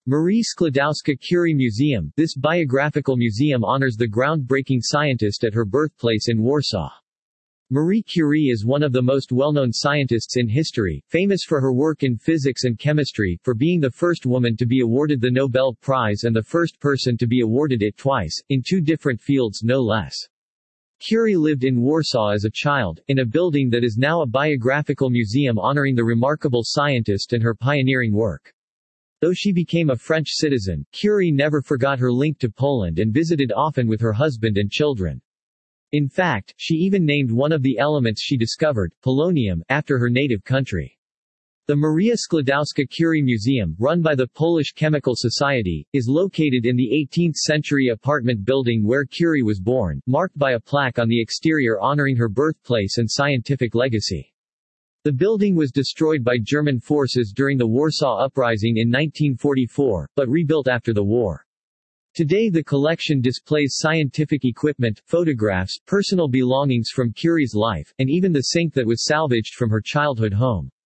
Marie Sklodowska-Curie Museum. This biographical museum honors the groundbreaking scientist at her birthplace in Warsaw. Marie Curie is one of the most well-known scientists in history, famous for her work in physics and chemistry, for being the first woman to be awarded the Nobel Prize and the first person to be awarded it twice, in two different fields no less. Curie lived in Warsaw as a child, in a building that is now a biographical museum honoring the remarkable scientist and her pioneering work. Though she became a French citizen, Curie never forgot her link to Poland and visited often with her husband and children. In fact, she even named one of the elements she discovered, polonium, after her native country. The Maria Sklodowska-Curie Museum, run by the Polish Chemical Society, is located in the 18th-century apartment building where Curie was born, marked by a plaque on the exterior honoring her birthplace and scientific legacy. The building was destroyed by German forces during the Warsaw Uprising in 1944, but rebuilt after the war. Today the collection displays scientific equipment, photographs, personal belongings from Curie's life, and even the sink that was salvaged from her childhood home.